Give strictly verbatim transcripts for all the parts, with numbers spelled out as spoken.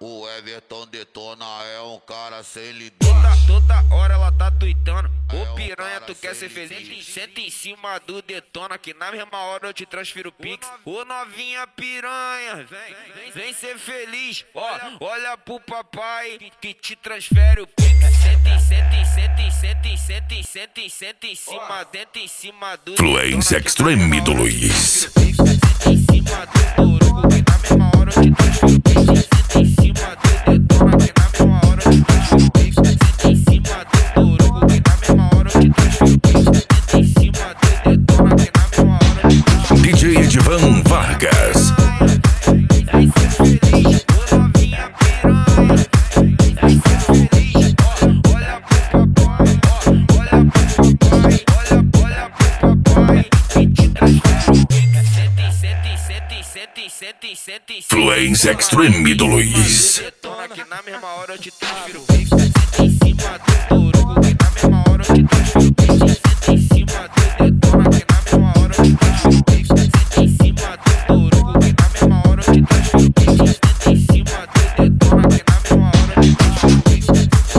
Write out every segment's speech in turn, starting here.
O Everton Detona é um cara sem limite. Toda, toda hora ela tá tuitando. É Ô um piranha, cara tu quer sem ser feliz? limite. Senta em cima do Detona, que na mesma hora eu te transfiro o Pix. Ô novinha piranha, vem, vem, vem ser feliz. Ó, olha pro papai que, que te transfere o Pix. Senta, senta, senta, senta, senta, senta, senta em cima, dentro em cima do Fluência Detona, Extreme que na do mesma hora eu te Luiz. transfiro o Pix. Senta em cima do Torugo, que na mesma hora eu te transfiro o Pix. Senta em cima do Detona, que na mesma hora eu te transfiro o Pix. Senta em cima do Torugo, que na mesma hora eu te transfiro o Pix. Senta em cima do Detona, que na mesma hora eu te transfiro o Pix. D J Edivan Vargas. Vai ser feliz, ô novinha piranha. Vai ser feliz, ó, olha pro papai, ó, olha pro papai, olha, olha pro papai que te transfere o Pix. Senta, senta, senta, senta, senta, senta, senta. Fluência Extreme do Luiz. Detona que na mesma hora eu te transfiro o Pix. Senta em cima do Torugo, que na mesma hora eu te transfiro o Pix. Senta em cima do Detona, que na mesma hora eu te transfiro o Pix. Senta em cima do Torugo, que na mesma hora eu te transfiro o Pix. Senta em cima do Detona, que na mesma hora eu te transfiro o Pix.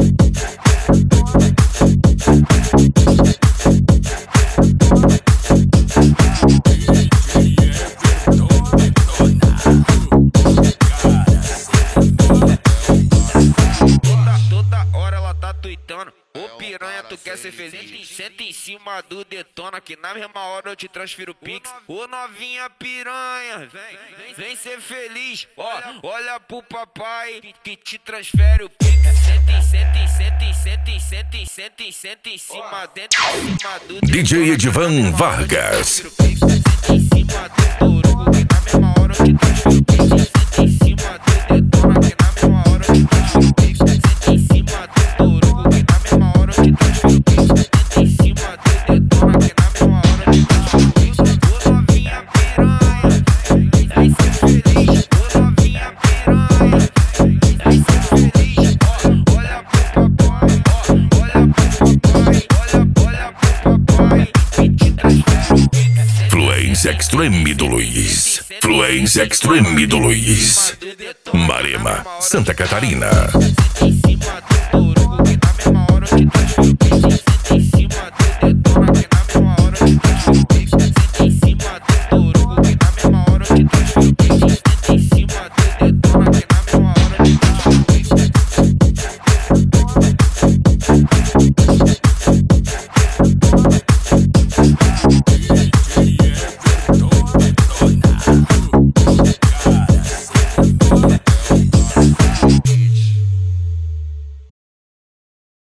Toda, toda hora ela tá tuitando. Ô piranha, tu quer ser feliz? Senta em cima do Detona, que na mesma hora eu te transfiro o Pix. Ô novinha piranha, vem, vem, vem ser feliz. Ó, olha pro papai que, que te transfere o Pix. Senta, senta, senta, senta, senta, senta, senta em cima, dentro em cima do D J Detona, Edivan Vargas. senta em cima do Torugo, que na mesma hora eu te transfiro o Pix. Senta em cima do Detona, que na mesma hora eu te transfiro o Pix. Senta em cima do Torugo, que na mesma hora eu te transfiro o Pix. Senta em cima do Detona, que na mesma hora eu te transfiro o Pix. Ô novinha piranha, vai ser feliz. Ô novinha piranha, vai ser feliz. Ó, olha pro papai, ó, olha pro papai, olha, olha pro papai que te transfere o Pix. Fluência Extreme do Luiz. Fluência Extreme do Luiz. Marema, Santa Catarina. Em cima do